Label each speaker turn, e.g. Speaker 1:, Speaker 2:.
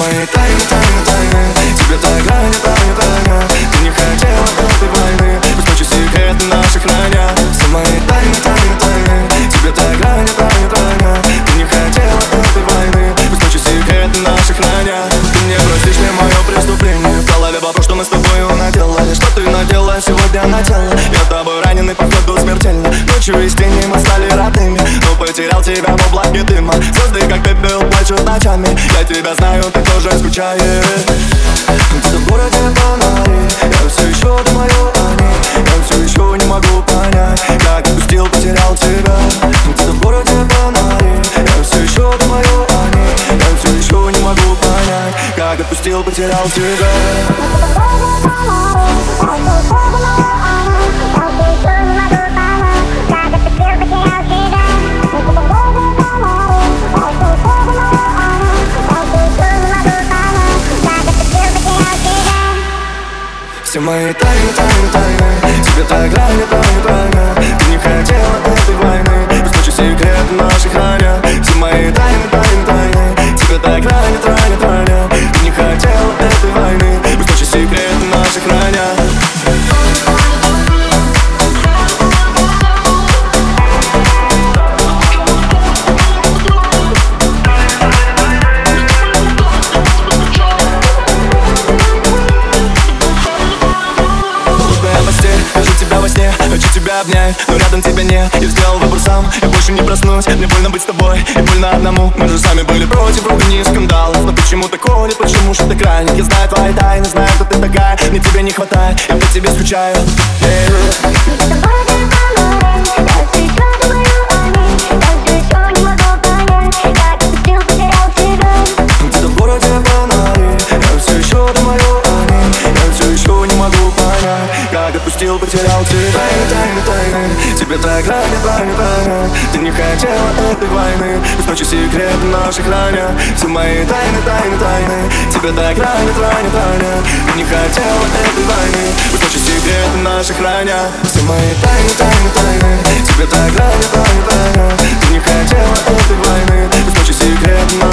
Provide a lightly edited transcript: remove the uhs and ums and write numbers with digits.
Speaker 1: мои тайны, тайны, тайны. Тебе так ранее, тайны, тайна. Ты не хотела этой войны, пусть ночи секреты наши храня. Все мои тайны, тайны, тайны. Тебе так ранее, тайны, тайна. Ты не хотела этой войны, пусть ночи секреты наши храня. Ты не простишь мне мое преступление. В голове вопрос, что мы с тобою наделали. Что ты надела сегодня на тело? Я тобой раненый, походу смертельно. Ночью из тени мы стали родными, но потерял тебя в облаке дыма. Звезды, как пепел, плачут ночами. Я тебя знаю, ты тоже скучаешь. Где-то в городе фонари, я все еще думаю о ней. Я все еще не могу понять, как отпустил, потерял тебя. Где-то в городе фонари, я все еще думаю о ней. Я все еще не могу понять, как отпустил, потерял тебя. Все мои тайны, тайны, тайны. Тебе так ранее, тайны, тайна. Ты не хотела этой войны, пусть ночи секреты наши храня. Все мои тайны, тайны, тайны. Тебе так ранее, тайны, тайна. Ты не хотела этой войны, пусть ночи секреты наши храня. Хочу тебя обнять, но рядом тебя нет. Я сделал выбор сам, я больше не проснусь. Мне больно быть с тобой, и больно одному. Мы же сами были против, вроде не скандалов. Но почему так ходит, почему же ты крайне? Я знаю твои тайны, знаю, кто ты такая. Мне тебя не хватает, я по тебе скучаю. Где-то в городе фонари, я все еще думаю о ней. Я все еще не могу понять, как отпустил, потерял тебя. Тайны, тайны, тайны. Тебе так ранее, тайны, тайна. Ты не хотела этой войны, пусть ночи секреты наши храня. Все мои тайны, тайны, тайны. Тебе так ранее, тайны, тайна. Ты не хотела этой войны, пусть ночи секреты наши храня. Все мои тайны, тайны, тайны. Тебе так ранее, тайны, тайна. Ты не хотела этой войны, пусть ночи секреты